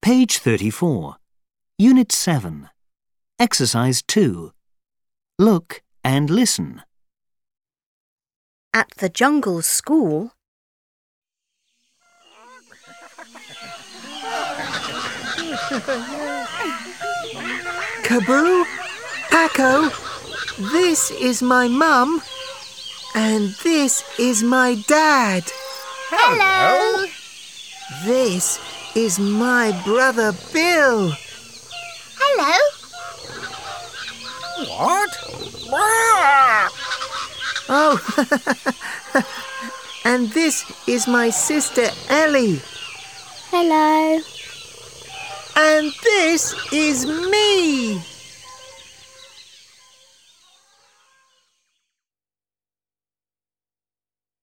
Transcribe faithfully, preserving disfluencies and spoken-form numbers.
Page thirty-four. Unit seven. Exercise two. Look and listen. At the jungle school, Kaboo, Paco, this is my mum and this is my dad. Hello! This is my brother Bill. Hello! What? Oh, and this is my sister Ellie. Hello! And this is me.